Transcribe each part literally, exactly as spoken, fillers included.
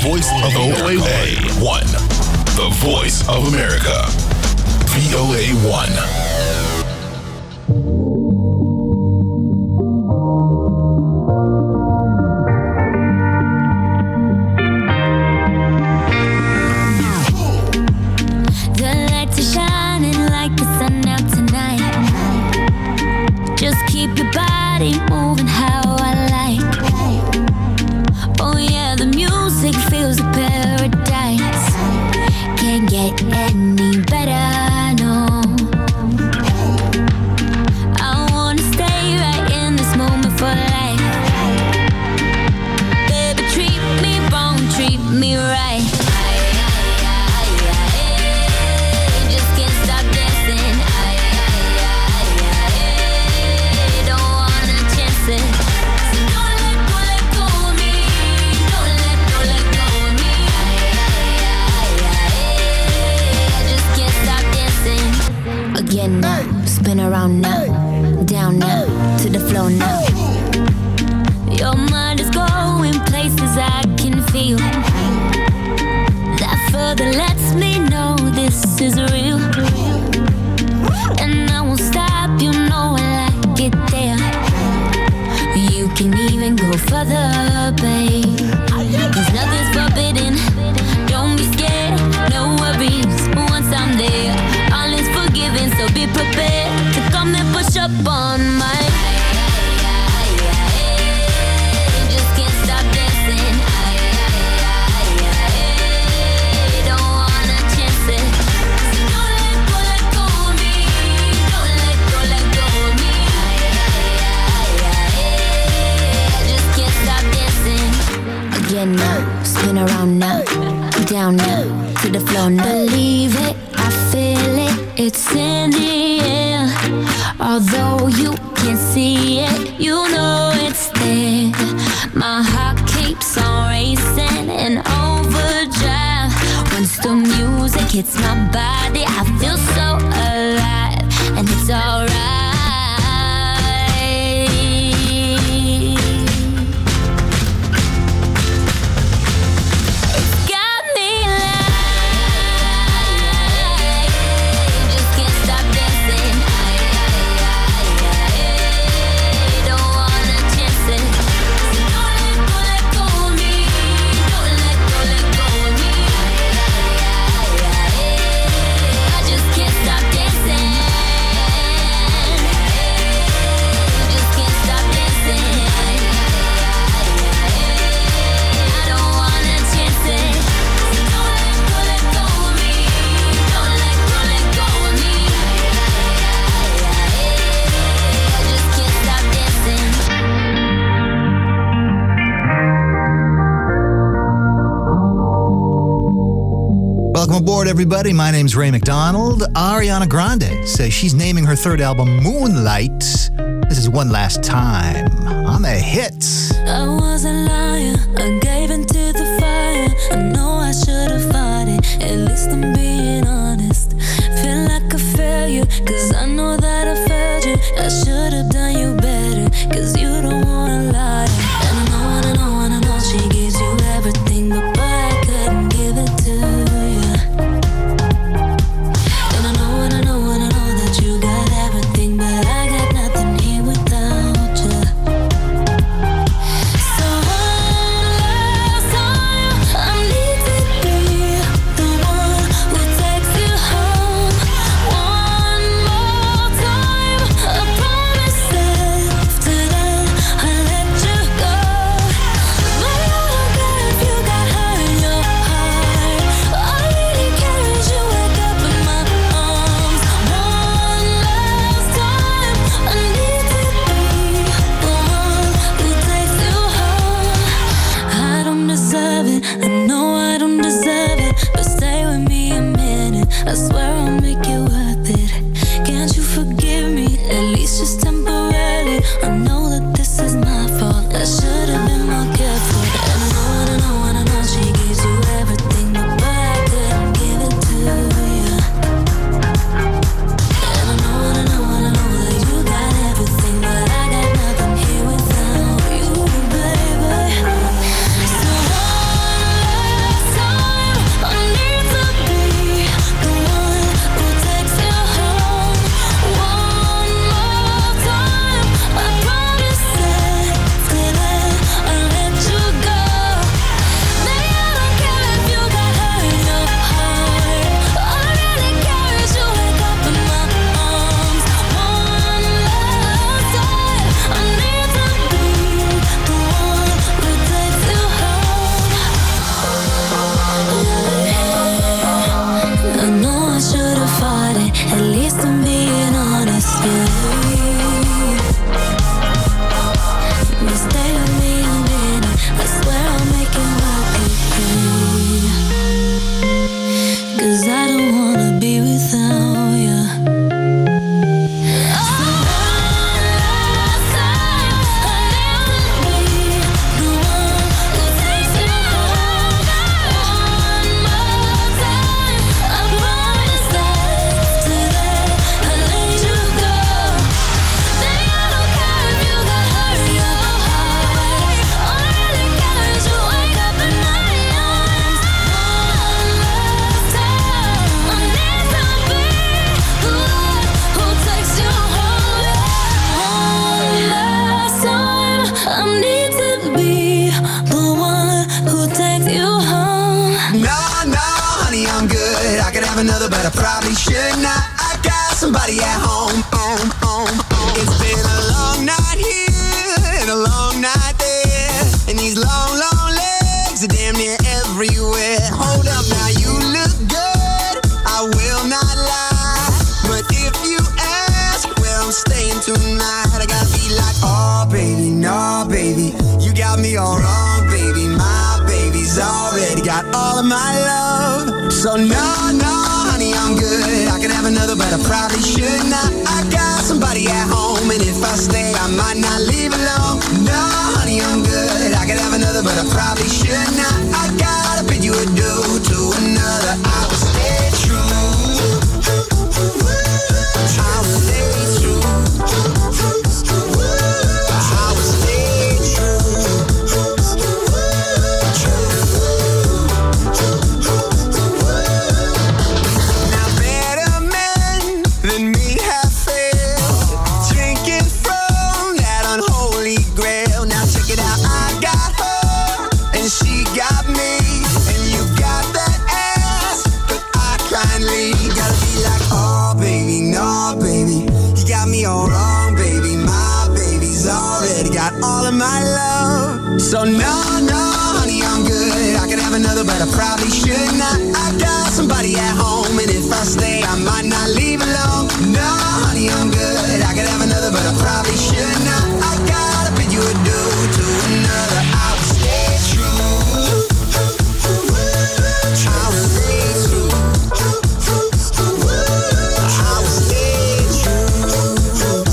voice of O A one. The voice of America. V O A one. Everybody, my name's Ray McDonald. Ariana Grande says she's naming her third album Moonlight. This is One Last Time on the hits. I was a liar, I gave into the fire. I know I should have fought it, at least I'm being honest. Feel like a failure, cause I know that I failed you. I should have done you better, cause you don't wanna lie. And I know, and I know, and I know she gives you everything, but boy, I couldn't give it to you. So another, but I probably should not. I got somebody at home. home, home, home. It's been a long night here and a long night there, and these long, long legs are damn near everywhere. Hold up now, you look good, I will not lie, but if you ask where I'm staying tonight, I gotta be like, oh baby, no baby, you got me all wrong, baby. My baby's already got all of my love, so no, no, honey, I'm good. I could have another, but I probably should not. I got somebody at home, and if I stay, I might not leave alone. No, honey, I'm good. I could have another, but I probably should not. I gotta bid you adieu to another. I will stay true. I will stay true. I will stay true. Now better men than me have failed, drinking from that unholy grail. Now check it out, I got her and she got me, and you got that ass, but I kindly gotta be like, oh baby, no baby, you got me all wrong, baby. My baby's already got all of my love, so no, no, honey, I'm good. I could have another, but I probably should not. I got somebody at home, and if I stay, I might not leave alone. No, honey, I'm good. I could have another, but I probably should not. I gotta bid you adieu to another. I will stay true. I will stay true. I will stay true.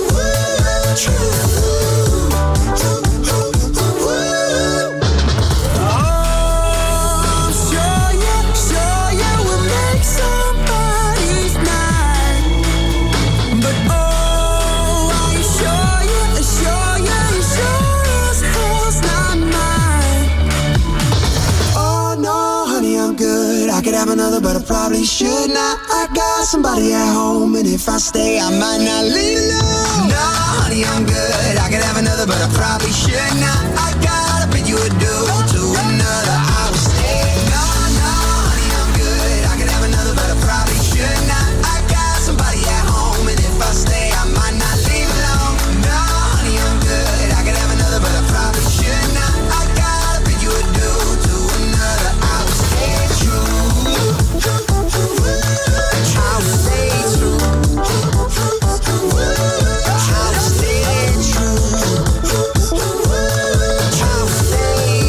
Oh, sure, yeah, sure, yeah, we'll make somebody's night. But oh, are you sure, yeah, sure, yeah, you sure as hell's not mine. Oh no, honey, I'm good. I could have another, but I probably should not. I got somebody at home, and if I stay, I might not leave alone. No, honey, I'm good. I could have another, but I probably should not. I gotta bid you adieu to another. I will stay. No, no, honey, I'm good. I could have another, but I probably should not. I got somebody at home, and if I stay, I might not leave alone. No, honey, I'm good. I could have another, but I probably should not. I gotta bid you adieu to another. I will stay true. I will stay true. I will stay true. I will stay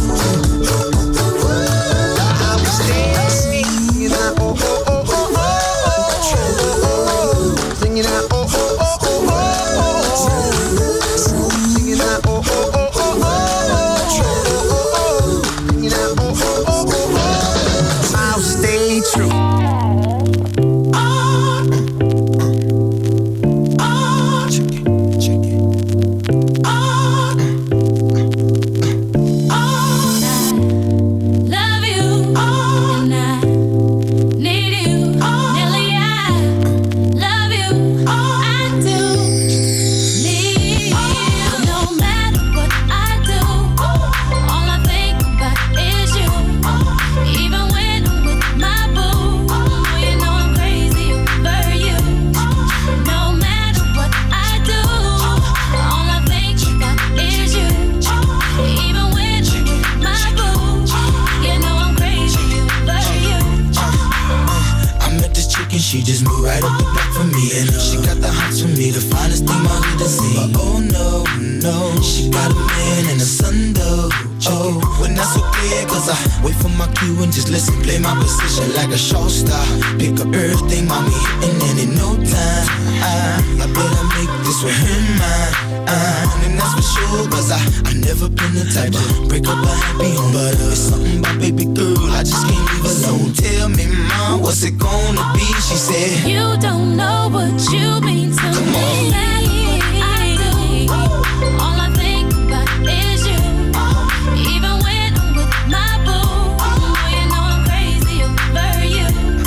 She just moved right up the block for me, and uh, she got the hots for me, the finest thing I need to see. But oh no, no, she got a man and a son though. Oh, when that's okay, cause I wait for my cue and just listen, play my position like a show star. Pick up everything, mommy, and then in no time, I, I better make this with him mine. Uh, and that's for sure, cause I, I never been the type to break up a happy home. But uh, it's something about baby girl, I just can't leave alone. Tell me, mom, what's it gonna be? She said, you don't know what you mean to Come me. on. I do. All I think about is you. Even when I'm with my boo, oh, you know I'm crazy over you.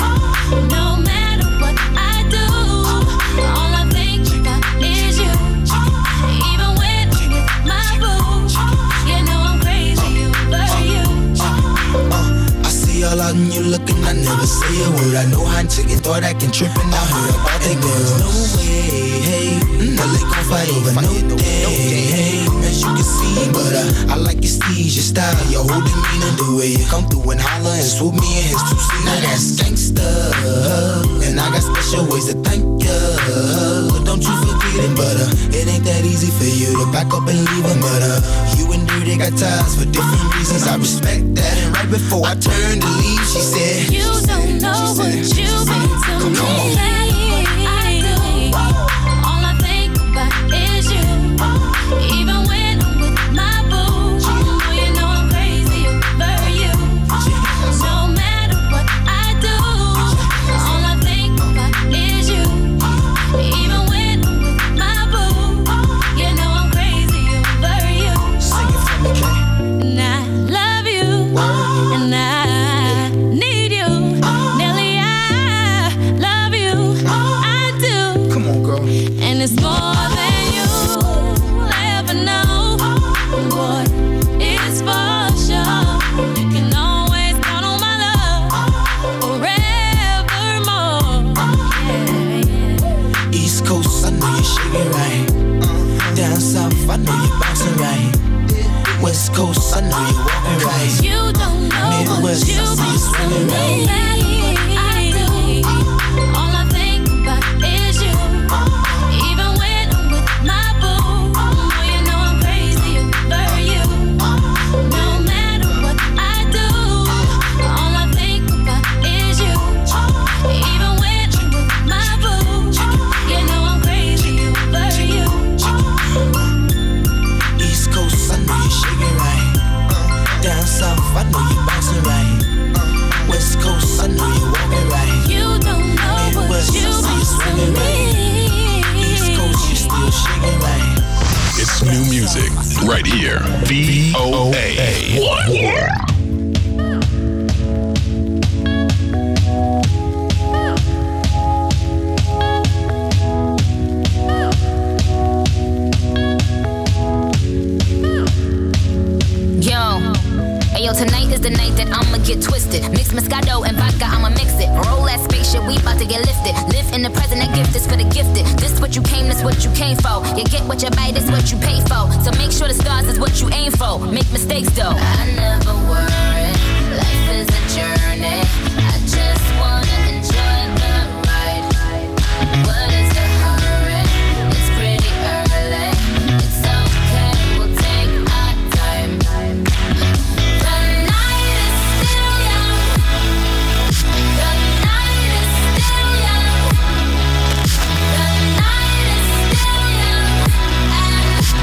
No matter what I do, all I think about is you. Even when I'm with my boo, you know I'm crazy over you. sudden you looking, I never say a word. I know how chicken thought I can trip and I heard about that girl. No way, hey, mm, L A gon' fight over no day, hey, as you can see, but uh, I like your steez, your style, your whole demeanor, the way you come through and holler and swoop me in his two seat. Now that's gangsta, and I got special ways to thank ya. Don't you forget it, but uh, it ain't that easy for you to back up and leave him, but uh, you and Dirty got ties for different reasons. I respect that, and right before I turned to leave, she said, you don't know what you've been to me. Come on. I do. All I think about is you. Even when I'm with my boo, oh, you know I'm crazy over you. No matter what I do, all I think about is you. Even when I'm with my boo, you know I'm crazy over you. Sing it for me, Kay. And I love you, and I need you. Nelly, I love you, I do. Come on, girl. And it's more than you ever know. Boy, it's for sure. You can always count on my love forevermore. Yeah, yeah. East Coast, I know you're shaking right. Down south, I know you're bouncing right. West Coast, I know you're walking right. You don't know Midwest, what you've I see you swinging been right. to me. I do. All I think about is you. Even when I'm with my boo, oh, you know I'm crazy over you. No matter what I do, all I think about is you. Even when I'm with my boo, you know I'm crazy over you. East Coast, I know you're shaking right. Down south, I know you're bouncing right. West Coast, I know you're walking right. You don't know what Midwest, I you've see you swinging been right. to me. East Coast, you still shaking right. It's new music right here. V O A one. Yo, ayo, tonight is the night that I'ma get twisted. Mix Moscato and vodka, I'ma mix it. Roll that spaceship, we bout to get lifted. Live in the present, that gift is for the gifted. This what you came, this what you came for. You get what you buy, this what you pay for. So make sure the stars is what you aim for. Make mistakes though. I never worry, life is a journey. I just wanna enjoy the ride. What is the hurry? It's pretty early. It's okay, we'll take our time. The night is still young. The night is still young. The night is still young. And so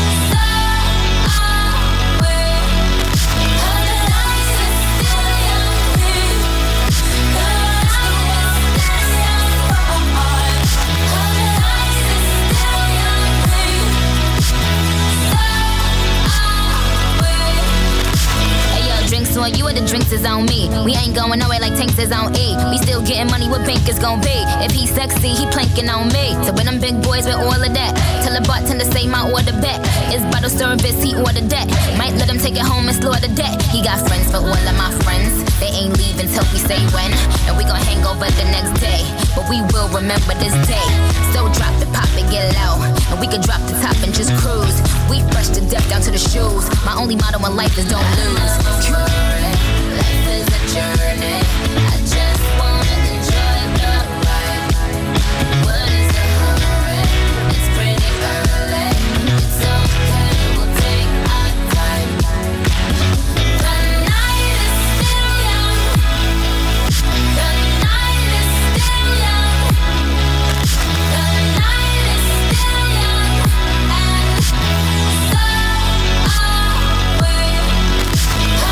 are we. The night is still young. The night is still young. The night is still young. So are we. Hey yo, drinks on you or the drinks is on me. We ain't going nowhere like tanks is on E. We still getting money, what bank is gon' be? If he sexy, he planking on me. So with them big boys with all of that, tell the bartender say my order back. It's bottle service, he ordered that. Might let him take it home and slaughter that. He got friends for all of my friends. They ain't leaving till we say when. And we gon' hang over the next day. But we will remember this day. So drop the pop and get low. And we can drop the top and just cruise. We fresh to death down to the shoes. My only motto in life is don't lose. Life is a journey. I just wanna enjoy the ride. What is the hurry? It's pretty early. It's okay, we'll take our time. The night is still young. The night is still young. The night is still young. And so are we.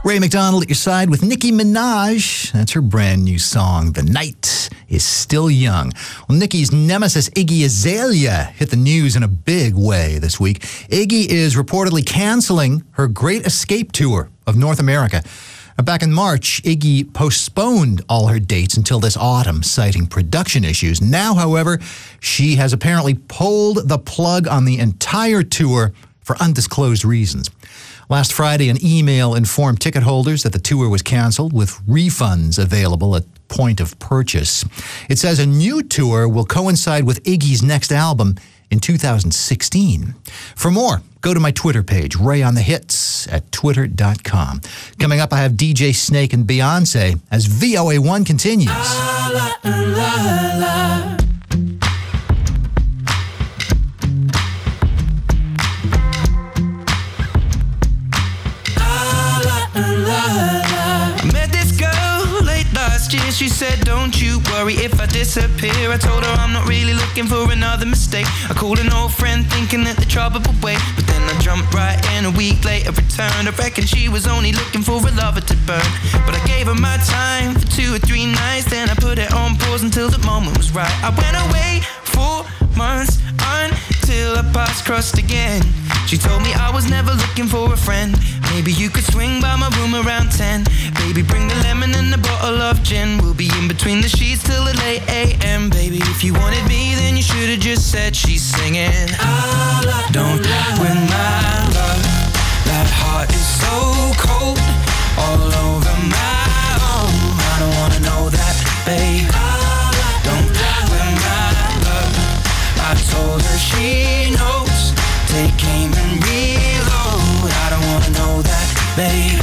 Ray McDonald at your side with Nicki Minaj. That's her brand new song, The Night is Still Young. Well, Nicki's nemesis, Iggy Azalea, hit the news in a big way this week. Iggy is reportedly canceling her Great Escape tour of North America. Back in March, Iggy postponed all her dates until this autumn, citing production issues. Now, however, she has apparently pulled the plug on the entire tour for undisclosed reasons. Last Friday, an email informed ticket holders that the tour was canceled with refunds available at point of purchase. It says a new tour will coincide with Iggy's next album in two thousand sixteen. For more, go to my Twitter page, Ray on the Hits at twitter dot com. Coming up, I have D J Snake and Beyonce as V O A one continues. La, la, la. I met this girl late last year. She said, don't you worry if I disappear. I told her I'm not really looking for another mistake. I called an old friend thinking that the trouble would wait, but then I jumped right in. A week later returned. I reckon she was only looking for a lover to burn, but I gave her my time for two or three nights. Then I put it on pause until the moment was right. I went away for months until our paths crossed again. She told me I was never looking for a friend. Maybe you could swing by my room around ten. Baby, bring the lemon and a bottle of gin. We'll be in between the sheets till the late a m. Baby, if you wanted me, then you should've just said she's singing. Don't win my love. That heart is so cold, all over my own. I don't wanna know that, babe. Don't win my love. I told her she knows. Take aim and reload. I don't wanna know that, babe.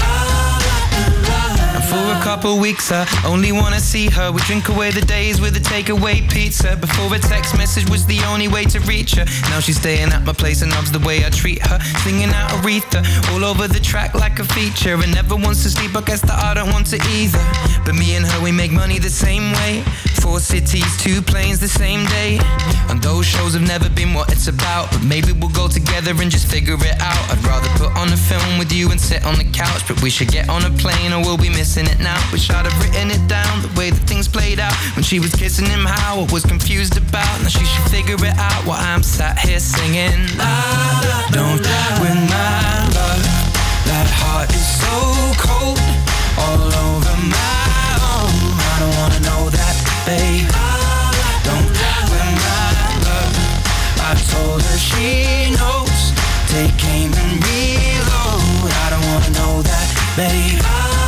And for a couple weeks I only wanna see her. We drink away the days with a takeaway pizza. Before a text message was the only way to reach her. Now she's staying at my place and loves the way I treat her. Singing out Aretha all over the track like a feature. And never wants to sleep, I guess that I don't want to either. But me and her, we make money the same way. Four cities, two planes the same day. And those shows have never been what it's about, but maybe we'll go together and just figure it out. I'd rather put on a film with you and sit on the couch, but we should get on a plane or we'll be missing it now. Wish I'd have written it down, the way that things played out. When she was kissing him, how I was confused about. Now she should figure it out while I'm sat here singing. Don't win my love. That heart is so cold, all over my own. I don't wanna know that, babe. Don't win my love. I told her she knows. Take aim and reload. I don't wanna know that, babe.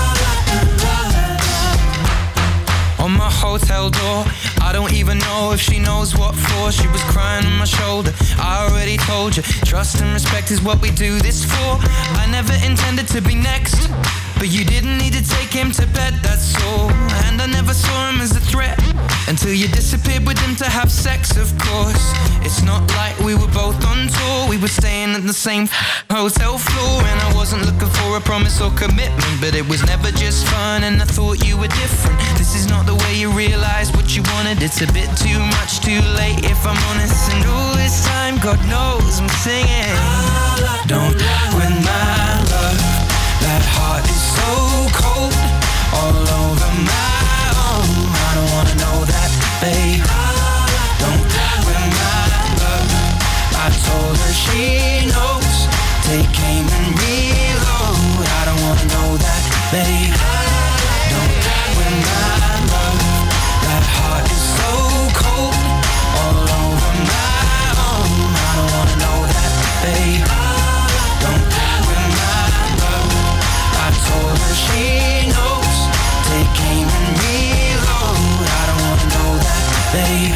On my hotel door, I don't even know if she knows what for. She was crying on my shoulder. I already told you, trust and respect is what we do this for. I never intended to be next, but you didn't need to take him to bed, that's all. And I never saw him as a threat until you disappeared with him to have sex, of course. It's not like we were both on tour. We were staying at the same hotel floor. And I wasn't looking for a promise or commitment, but it was never just fun and I thought you were different. This is not the way you realized what you wanted. It's a bit too much too late if I'm honest. And all this time, God knows I'm singing. Don't win my love. That heart is so cold, all over my own. I don't wanna know that, babe. Don't win my love. I told her she knows. Take aim and reload. I don't wanna know that, babe. Don't win my love. That heart is so cold, all over my own. I don't wanna know that, babe. Don't win my love. I told her she knows. Take aim and reload. I don't wanna know that, babe.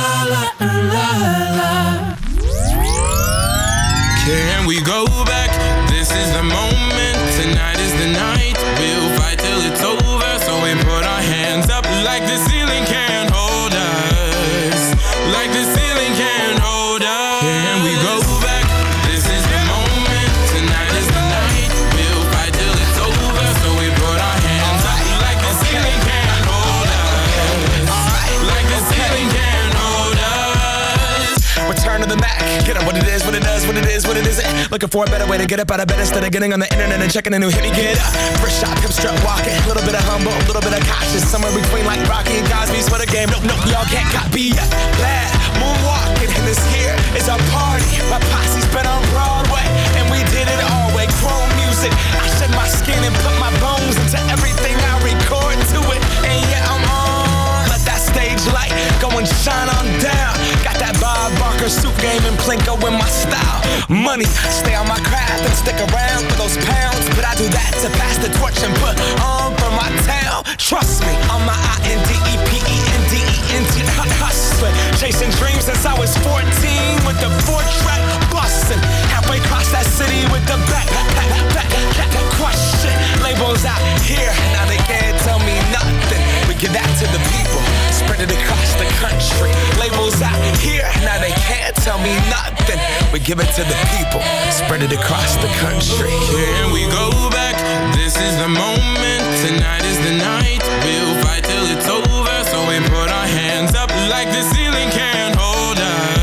Can we go back? This is the moment. Tonight is the night. We'll fight till it's over. So we put our hands up like the ceiling can't hold us. Like the ceiling can't hold us. Can we go back? This is the moment. Tonight is the night. We'll fight till it's over. So we put our hands up like the ceiling can't hold us. Like the ceiling can't hold us. Return to the Mac. Get up what it is, what it does, what it is, what it isn't. Looking for a better way to get up out of bed instead of getting on the internet and checking a new hit. Me get up, first shot, hip strut walking. A little bit of humble, a little bit of cautious. Somewhere between like Rocky and Cosby's for the game. Nope, nope, y'all can't copy yet. Bad moonwalking, and this here is a party. My posse's been on Broadway, and we did it all way. Chrome music, I shed my skin and put my bones into everything I record to it. And yeah, I'm on. Let that stage light go and shine on down. Got that Bob Barker suit game and Plinko in my style. Money, stay on my craft and stick around for those pounds. But I do that to pass the torch and put on for my town. Trust me, I'm my I N D E P E N D E N T hustler. Chasing dreams since I was fourteen with the four-track bustin'. Halfway across that city with the back, back, back, back, back, crush shit. Labels out here, now they can't tell me nothing. We give that to the people, spread it across the country. Labels out here, now they can't tell me nothing. We give it to the people, spread it across the country. Can we go back? This is the moment. Tonight is the night. We'll fight till it's over. So we put our hands up like the ceiling can't hold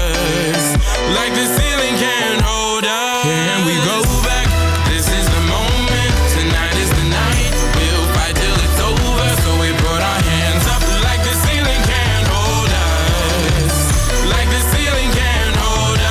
us. Like the ceiling can't hold us. Can we go back? This is the moment. Tonight is the night. We'll fight till it's over. So we put our hands up like the ceiling can't hold us. Like the ceiling can't hold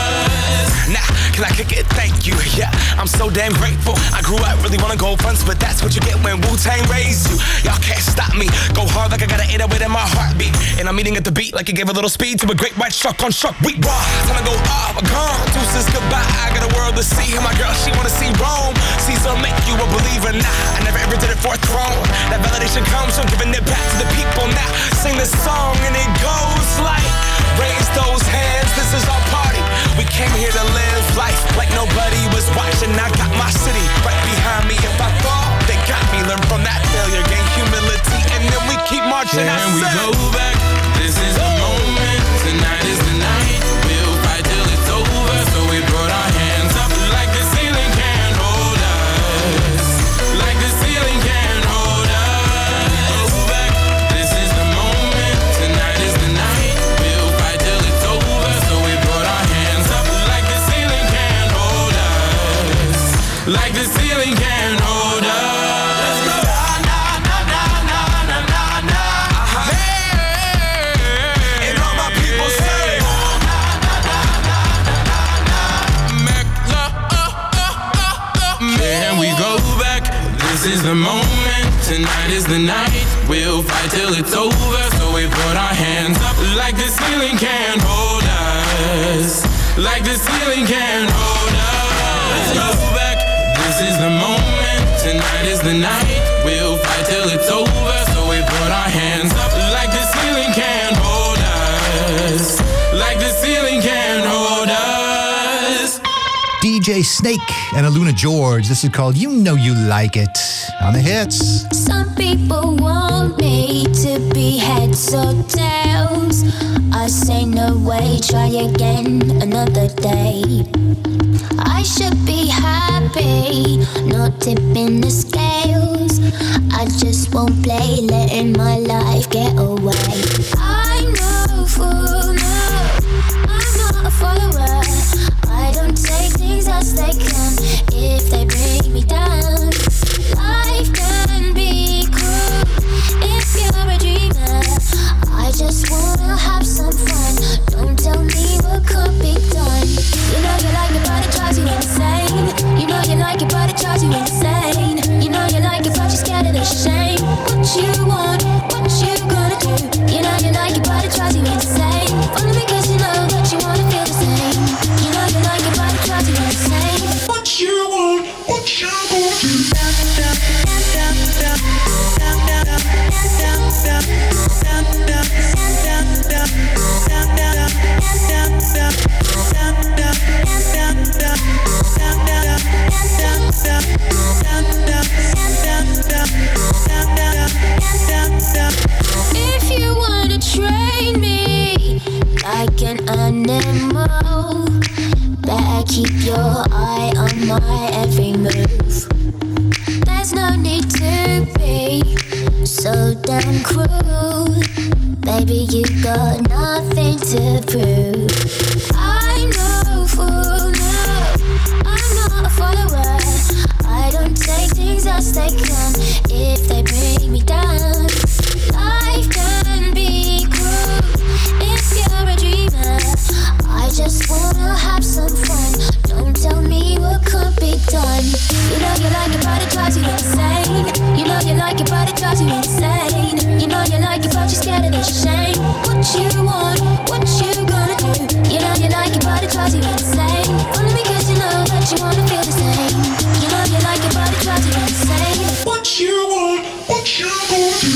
us. Now, can I kick it? Thank you, yeah. I'm so damn grateful. I grew up really wanna go fronts, but that's what you get when Wu-Tang raised you. Y'all can't stop me. Go hard like I got an eight oh eight in my heartbeat. And I'm eating at the beat like it gave a little speed to a great white shark on shark. We raw. Time to go off, gone. Deuces goodbye. I got a world to see. And my girl, she wanna see Rome. Caesar make you a believer. Nah, I never ever did it for a throne. That validation comes from giving it back to the people. Now sing this song and it goes like, raise those hands. This is our party. We came here to live life like nobody was watching. I got my city right behind me. If I fall, they got me. Learn from that failure, gain humility, and then we keep marching. Can we go back? This is the moment. Tonight is the night. We'll fight till it's over. So we put our hands up like the ceiling can't hold us. Like the ceiling can't hold us. Go back. This is the moment. Tonight is the night. We'll fight till it's over. So we put our hands up like the ceiling can't hold us. Like the ceiling can't hold us. Let's go. Na, na, na, na, na, na, na. Uh-huh. Hey, and all my people say, na, na, na, na, na, na, na. Can we go back? This is the moment. Tonight is the night. We'll fight till it's over. So we put our hands up like the ceiling can't hold us. Like the ceiling can't hold us. Let's go back. This is the moment. Tonight is the night. We'll fight till it's over. So we put our hands up like the ceiling can't hold us. Like the ceiling can't hold us. D J Snake and Aluna George. This is called You Know You Like It on the hits. Some people want me to be heads or tails. I say no way, try again another day. I should be happy, not tipping the scales. I just won't play, letting my life get away. I'm no fool, no, I'm not a follower. I don't take things as they come if they bring me down. Life can be cruel if you're a dreamer. I just wanna have some fun. Don't tell me what could be done. You know you like it, but it drives you insane. You know you like it, but it drives you insane. You know you like it, but you're scared of the shame. What you want, what you gonna do? You know you like it, but it drives you insane. Only because you know that you wanna feel the same. You know you like it, but it drives you insane. What you want, what you gonna do? If you wanna train me like an animal, better keep your eye on my every move. There's no need to be so damn cruel. Baby, you got nothing to prove. I'm no fool, no, follower. I don't take things as they come if they bring me down. Life can be cruel if you're a dreamer. I just wanna have some fun. Don't tell me what could be done. You know you like it, but it drives you insane. You know you like it, but it drives you insane. You know you like it, but you're scared of the shame. What you want, what you gonna do? You know you like it, but it drives you insane. Only because you know that you wanna feel the same. You know you like it, but it drives you insane. What you want, what you gonna do?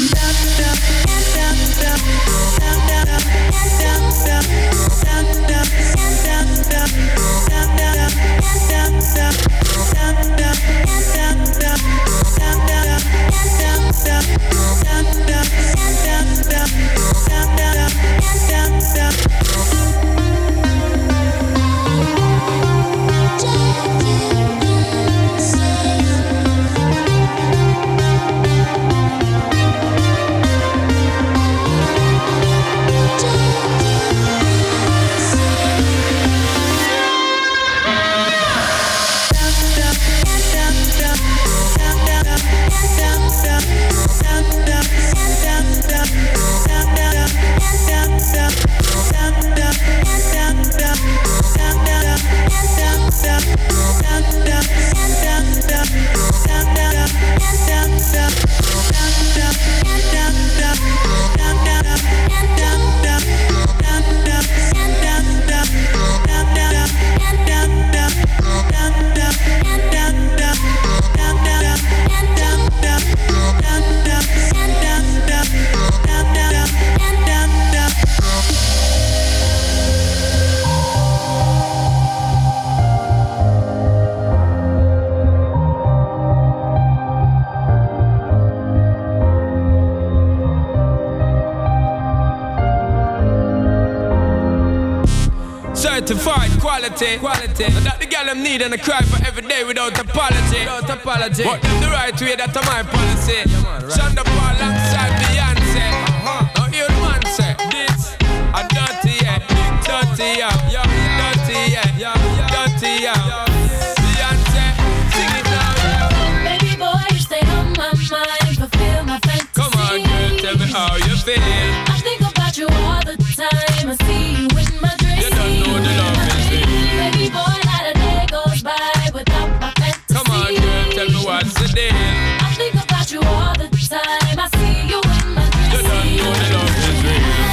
Certified quality, quality. That the girl them need and I cry for every day without apology. Without apology. But them the right way, that's my policy. Yeah, man, right. Shonda Paul alongside Beyonce. Uh-huh. Now hear the man say, this a dirty yeah, big dirty yeah, yeah, dirty yeah, yeah, dirty yeah. Beyonce, sing it now, yeah. Baby boy, you stay on my mind, fulfill my fantasy. Come on, girl, tell me how you feel. I think about you all the time. I see you in my dreams. You don't know the love is real. Baby boy, not a day goes by without my fantasy. Come on, girl, tell me what's the deal. I think about you all the time. I see you in my dreams. You don't know the love is real.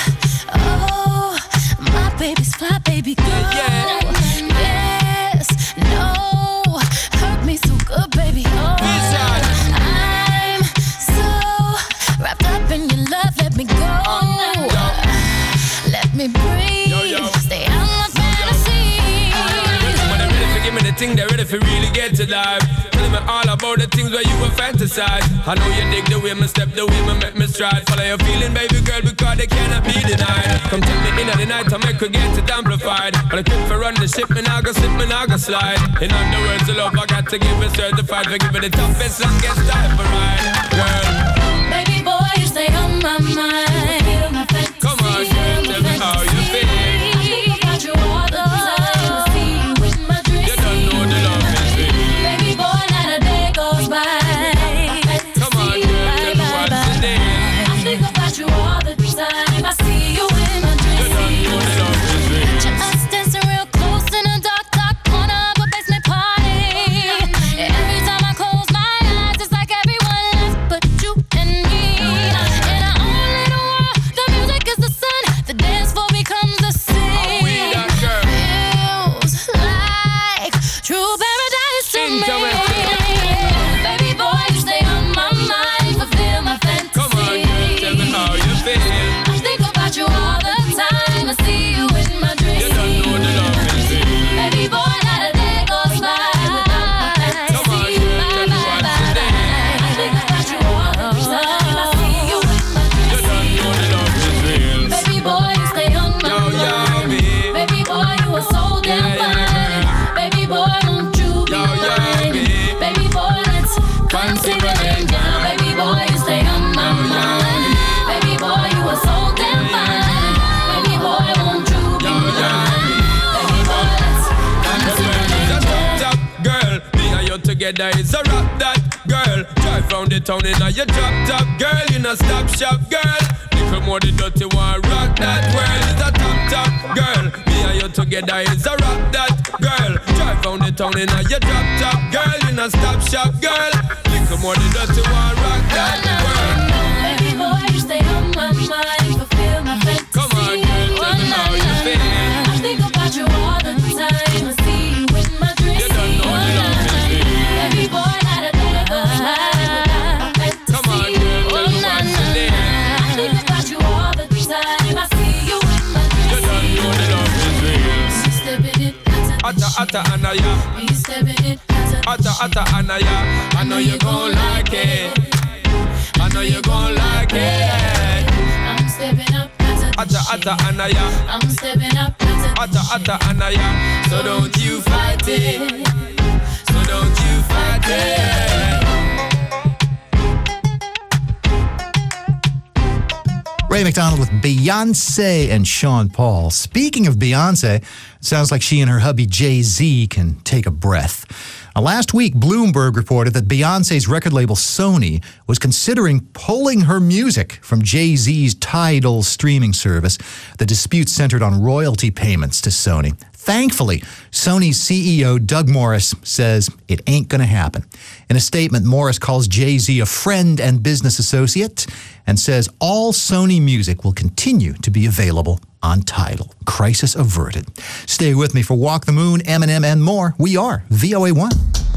Oh, my baby's fly, baby girl. Yeah. Yes, no, hurt me so good, baby. Oh, Vision. I'm so wrapped up in your love. Let me go. Let me breathe. Yo, yo. Stay out my fantasy. When they're ready for give me the thing, they're ready for really get to life. Tell me all about the things where you were fantasize. I know you dig the way me step, the way me make me stride. Follow your feeling, baby girl, because they cannot be denied. Come take me in at the night to make her get it amplified. But I keep for run the ship, me nah go slip, me nah go slide. In other words, the love I got to give it certified. For give it the toughest, longest time for ride. Girl, Baby boy, you stay on my mind. Feel my fantasy. come on, girl, tell me how you feel. I think about you all the time. I see you in my dreams. You don't know the love is real. Baby boy, not a day goes by. Come on, girl, tell me what's the deal. I think about you all the time. I see you in my You don't dreams. know the love is real. Just dancing real close in a dark, dark corner of a basement party. Every time I close my eyes, it's like everyone else but you and me. In our own little world, the music is the sun. The dance floor becomes the Oh, we scene. that girl. Feels like true paradise to me. Interesting. Baby boy, you stay on my mind, fulfill my fantasy. Come on, girl, tell me how you feel. I think about you all the time. I see you in my dreams. You don't know the love is real. Baby boy, not a day goes by without my fantasy. Come on, girl, tell me what's the deal. I think about you all the time. I see you in my You dreams. don't know the love is real. Baby boy, you stay on my Yo, yo, mind. me. Baby boy, you are so damn Yeah, yeah, fine. Baby boy, won't you be Yo, yo, mine? me. Baby boy, let's consider it now. Baby boy, you stay on my Yo, yo, mind. me. Baby boy, you are so damn fine. Baby boy, won't you be Yo, yo, mine? me. Baby boy, let's consider it Just now. top, top girl, together is a rap that, girl. Drive round the town in a your drop top, girl. You know stop shop, girl. Little more the dirty one, rock that world is a top top, girl. Me and you together is a rap that, girl. Drive round the town in a your drop top, girl. You know stop shop, girl. Little more the dirty one, rock that world. Baby boy, you stay on my mind, fulfill my fantasy. Come on, girl, tell me how you feel. I think about you all the time. I see you in my dreams. You don't know the love is real. Baby boy, not a day goes by without my fantasy. Come on, girl, tell me what you need. I think about you all the time. I see you in my dreams. You don't know the love is real. You stepping it, Atta, atta, anaya. you stepping it, Atta, atta, anaya. I know you gon' like it. I know you gon' like it. I'm stepping up. Atta, atta, anaya. I'm stepping up. Atta, atta, anaya. So don't you fight it. So don't you fight it. Ray McDonald with Beyonce and Sean Paul. Speaking of Beyonce, it sounds like she and her hubby Jay-Z can take a breath. Now, last week, Bloomberg reported that Beyonce's record label Sony was considering pulling her music from Jay-Z's Tidal streaming service. The dispute centered on royalty payments to Sony. Thankfully, Sony's C E O Doug Morris says it ain't going to happen. In a statement, Morris calls Jay-Z a friend and business associate and says all Sony music will continue to be available on Tidal. Crisis averted. Stay with me for Walk the Moon, Eminem, and more. We are V O A one.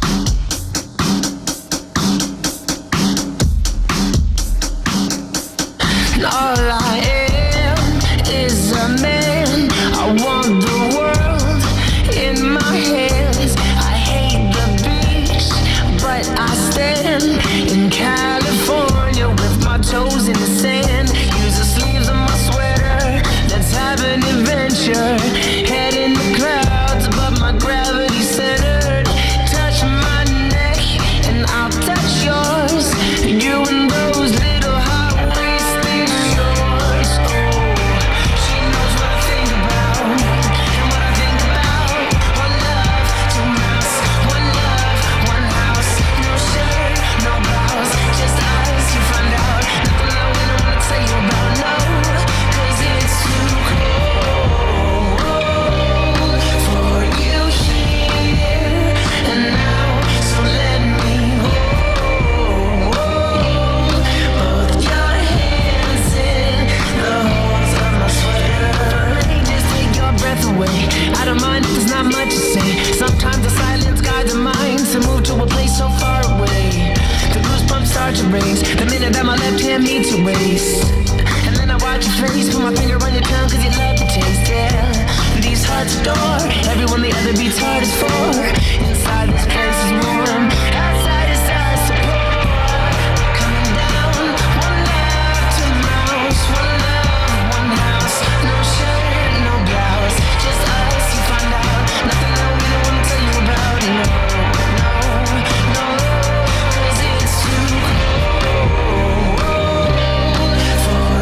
All I am is a man. I want the world in my hands. I hate the beach, but I stand in California with my toes in the sand. Use the sleeves of my sweater. Let's have an adventure. Head in the clouds above my gravity centered. Touch my neck and I'll touch yours. You and those little hot waist things yours. Oh, she knows what I think about and what I think about. One love, two mouths. One love, one house. No shirt, no blouse. Just eyes, you find out. Nothing I wouldn't wanna tell you about, no. Cause it's too cold for you here and now. So let me hold both your hands in the holes of my sweater. Let me just take your breath away. I don't mind if there's not much to say. Sometimes the silence guides the mind to move to a place so far away. The goosebumps start to raise the minute that my left hand meets your waist. And then I watch your face, put my finger on your tongue cause you love the taste, yeah. These hearts adore everyone the other beats hard is for. Inside this place is warm, outside is our support. Coming down, one love, two mouths. One love, one house. No shirt, no blouse. Just us, you find out. Nothing that we don't wanna tell you about. No, no, no. Cause it's too cold for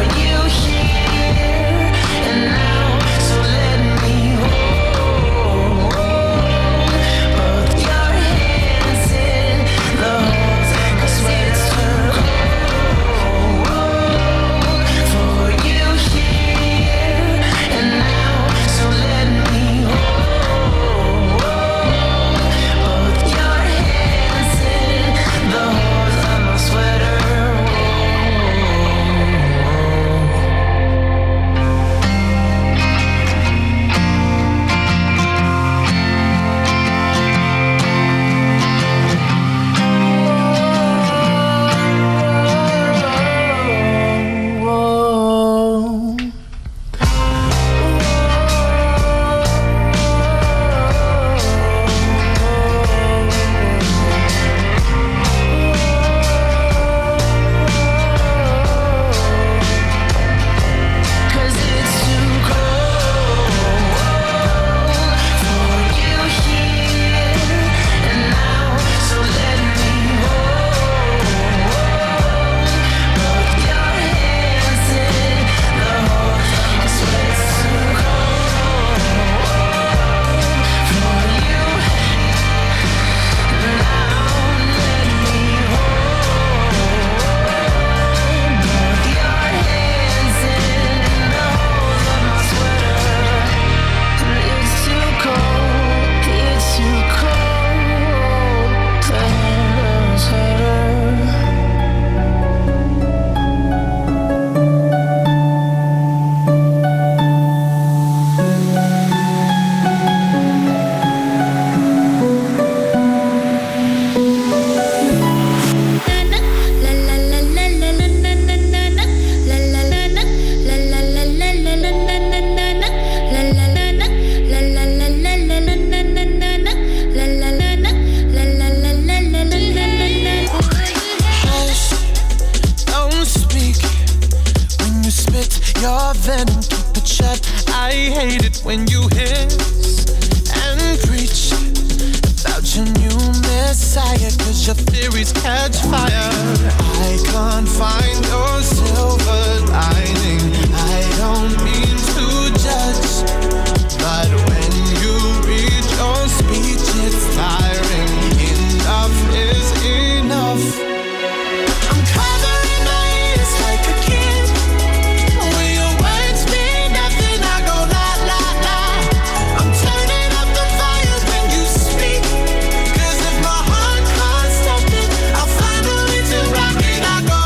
venom, keep it shut. I hate it when you hiss and preach about your new messiah, cause your theories catch fire. I can't find your silver lining. I don't mean to judge, but when you read your speech, it's tiring. Enough is enough. I'm covering my ears like a kid. When your words mean nothing, I go la la la. I'm turning up the fire when you speak, cause if my heart can't stop it, I'll find a way to rock it. I go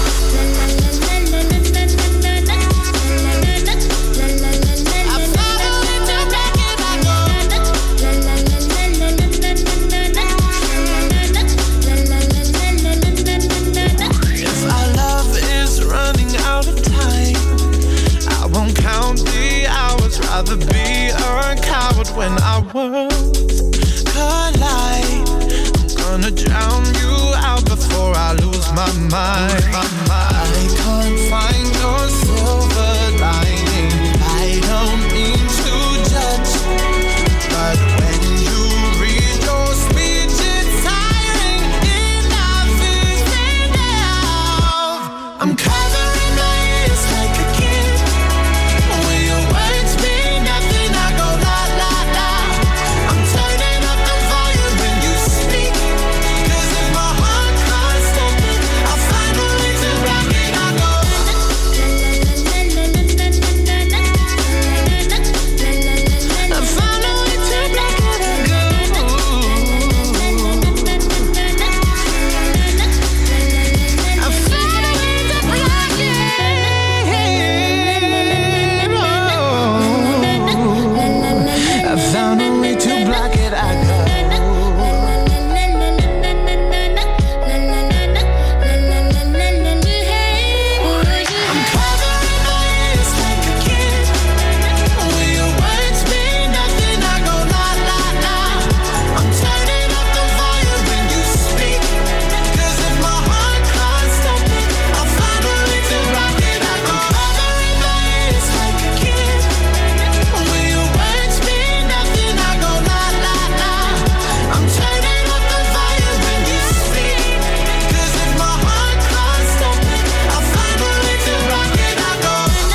rather be a coward when our worlds collide. I'm gonna drown you out before I lose my mind. I can't find your silver lining. I don't mean to judge, but when you read your speech, it's tiring. Enough is enough. I'm covering my ears like a kid. When your words mean nothing, I go la la la. I'm turning up the volume when you speak, cause if my heart can't stop it, I'll find a way to rock it. I go I found a way to rock it. I go I found a way to rock it. I found a way to block it, I go. I'm covering my ears like a kid. When your words mean nothing, I go la la la. I'm turning up the volume when you speak, cause if my heart can't stop it, I'll find a way to rock it. I go covering my ears like a kid. When your words mean nothing, I go la la la. I'm turning up the volume when you speak, cause if my heart can't stop it, I'll find a way to rock it. I go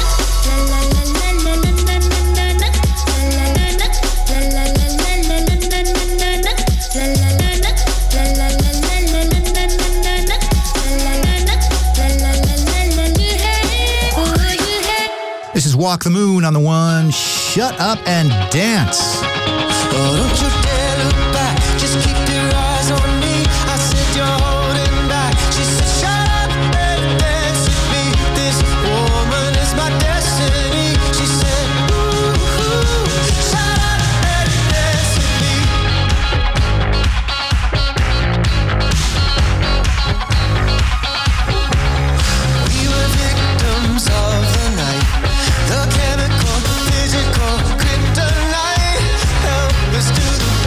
This is Walk the Moon on the one. Shut up and dance. Oh, don't you dare look back, just keep your eyes on me. I said you're holding back. She said shut up and dance with me. This woman is my destiny. She said ooh, ooh, shut up and dance with me. We were victims of the night, the chemical, physical kryptonite. Help us to the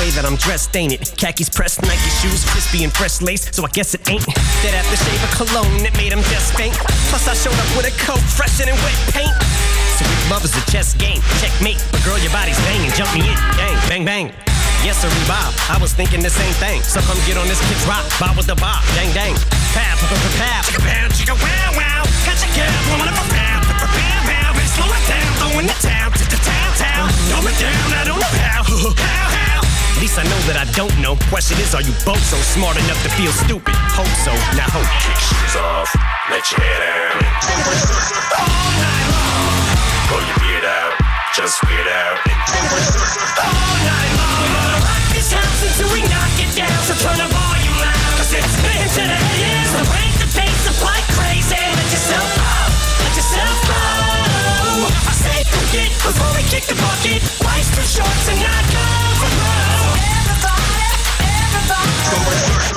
way that I'm dressed, ain't it? Khakis pressed, Nike shoes, crispy and fresh lace, so I guess it ain't that aftershave of cologne that made him just faint. Plus I showed up with a coat fresher than wet paint. So if love is a chess game, checkmate. But girl, your body's banging, jump me in, gang, bang, bang. Yes, sir, Bob. I was thinking the same thing. So come get on this kid's rock, bob with the bob, dang, dang. Pow, pow, pow, pow. Chicka pow, chicka wow, wow. Catch a girl, woman of a pow, pow, pow, pow. Bitch, slow it down, throwing the town, to the town, town. Throw it down, I don't know how, how, how. At least I know that I don't know. Question is, are you both so smart enough to feel stupid? Hope so, now hope. Kick shoes off, let your head out. All night long. Pull your beard out, just weird out. All night long. We're gonna rock this house until we knock it down. So turn the volume loud, cause it's been to the ears. So break the pace up like crazy. Let yourself go, let yourself go. I say forget before we kick the bucket. Life's too short to not go for broke. Everybody, everybody.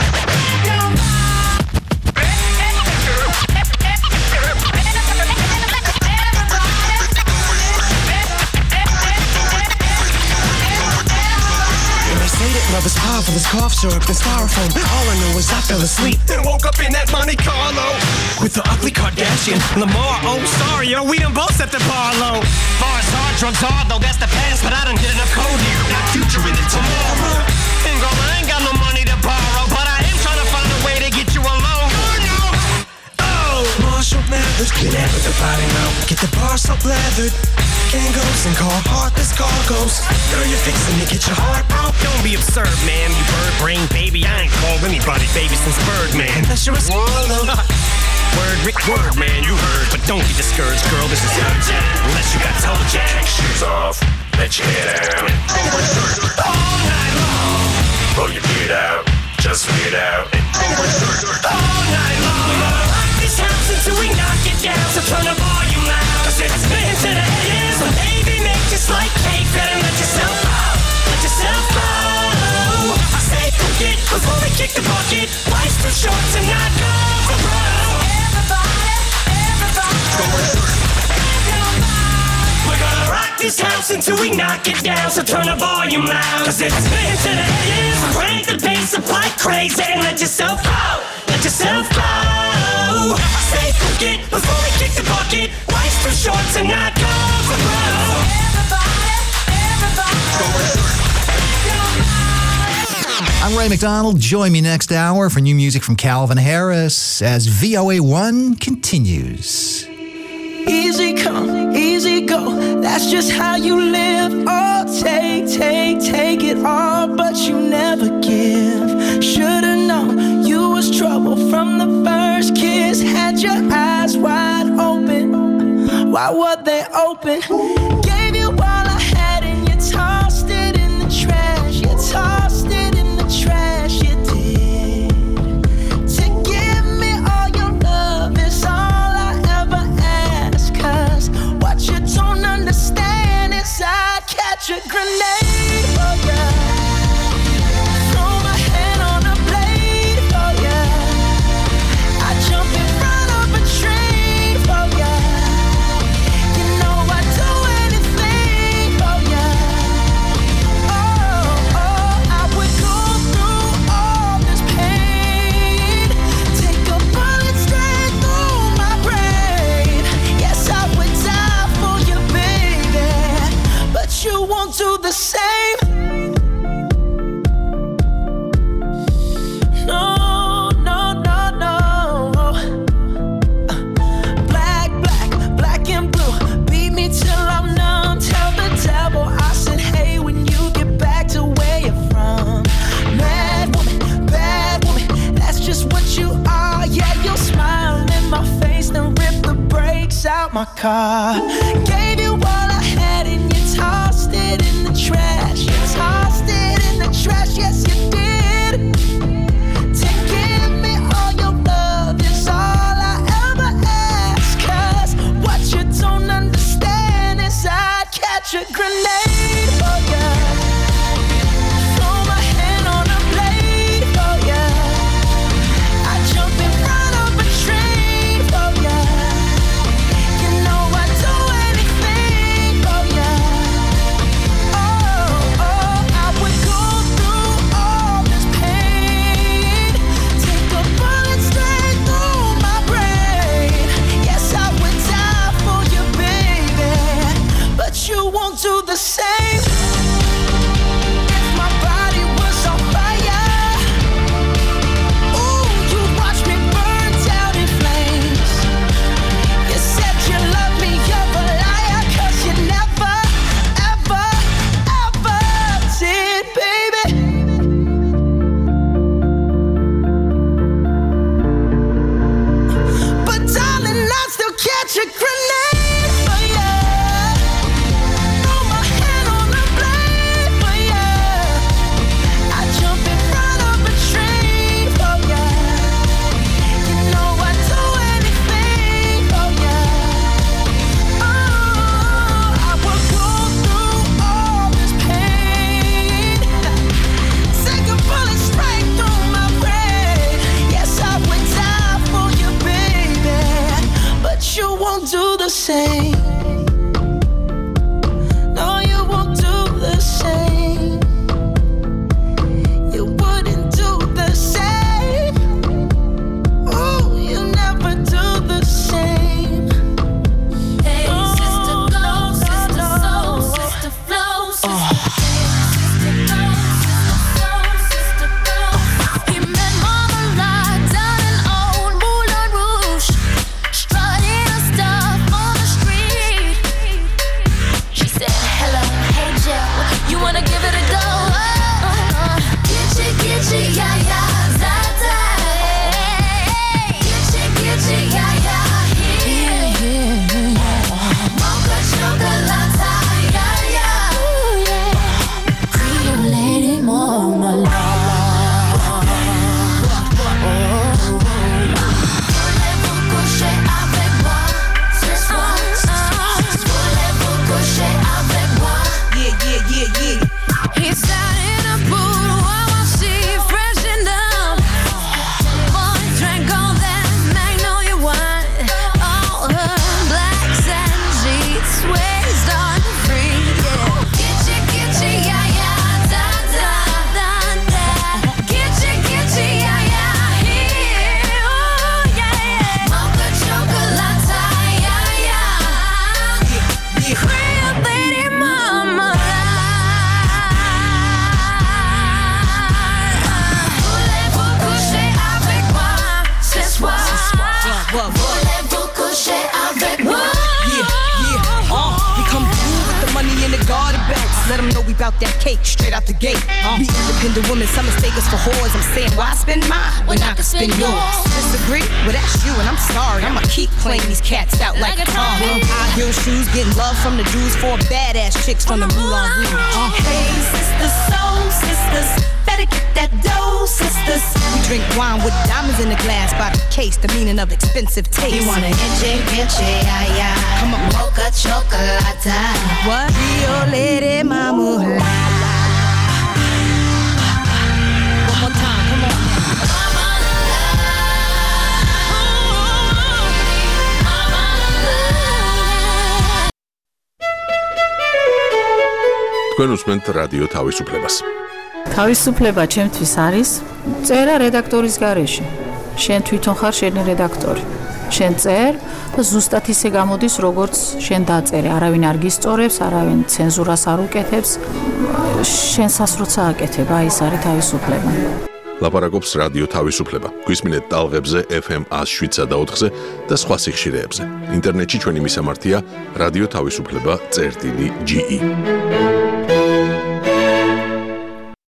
Love is powerful as cough syrup and styrofoam. All I knew was I fell asleep and woke up in that Monte Carlo with the ugly Kardashian Lamar. Oh, sorry, yo, we done both set the bar low. Far as hard drugs are, though, that's the past. But I done get enough cold here. Not future in it tomorrow. And girl, I ain't got no money to borrow, but I am trying to find a way to get you alone. Oh, Marshall Mathers, get out with the body now. Get the bar so leathered. Kangos and call heartless cargoes. Girl, you're fixing to get your heart broke. Don't be absurd, ma'am, you bird brain baby. I ain't called anybody baby since Birdman. Unless you're a swallow. Word, Rick, word, man, you heard. But don't be discouraged, girl, this is urgent. Unless you got toe jack. Kick shoes off, let your head out. All night long. Pull your beard out, just weird out. All night long. We're gonna rock this house until we knock it down. So turn the volume loud, cause it's been to the ears. So baby, make just like cake. Better let yourself go, let yourself go. I say forget before we kick the bucket. Life's too short to not go for broke. Everybody, everybody. We're gonna rock this house until we knock it down. So turn the volume loud, cause it's been to the ears. Crank the bass up like crazy and let yourself go, let yourself go. I say forget before we kick the bucket. Life's too short to not go for broke. Everybody, everybody. I'm Ray McDonald. Join me next hour for new music from Calvin Harris as V O A one continues. Easy come, easy go, that's just how you live. Oh, take, take, take it all, but you never give. Should've known you was trouble from the first kiss. Had your eyes wide open, why were they open? Gave you all I had and you tossed it in the trash. You tossed it in the trash, you did. To give me all your love is all I ever ask. Cause what you don't understand is I'd catch a grenade for ya. Throw my hand on a blade for ya. I'd jump in front of a train for ya. You know I'd do anything for ya. Oh, oh, I would go through all this pain. Take a bullet straight through my brain. Yes, I would die for you, baby, but you won't do the same. No, no, no, no. Black, black, black and blue. Beat me till I'm numb. Tell the devil I said, hey, when you get back to where you're from. Mad woman, bad woman, that's just what you are. Yeah, you'll smile in my face, then rip the brakes out my car. Gave you all I had and you tossed it in the trash. You tossed it in the trash, yes you did. To give me all your love is all I ever ask. Cause what you don't understand is I'd catch a grenade for ya. Throw my hand on a blade for ya. I'd jump in front of a train for ya. You know I'd do anything Let them know we bout that cake straight out the gate. We independent women, some mistake us for whores. I'm saying, why spend mine when I can spend yours? Disagree? Well, that's you, and I'm sorry. I'ma keep playing these cats out like a Tom. High heel shoes, getting love from the Jews, for badass chicks from the Moulin Rouge. Uh. Hey, sisters, soul sisters, better get that dough, sisters. We drink wine with diamonds in the glass by the case, the meaning of expensive taste. You want a inche, inche, ay, ay. Come on, mocha chocolate. What? Rio Lady Mama. One more time, come on. თქვენ უსმენთ რადიო თავისუფლებას. თავისუფლება ჩემთვის არის წერა რედაქტორის გარეშე. შენ თვითონ ხარ შენი რედაქტორი. შენ წერ და ზუსტად ისე გამოდის, როგორც შენ დაწერე. არავინ არ გისწორებს, არავინ ცენზურას არ უკეთებს. შენსას როცა აკეთებ, აი ეს არის თავისუფლება. ლაპარაკობს რადიო თავისუფლება. გვისმინეთ ტალღებზე ეფ ემ one oh seven და ოთხზე და სხვა სიხშირეებზე. ინტერნეტში ჩვენი მისამართია რადიო თავისუფლება წერტილი ჯი ი.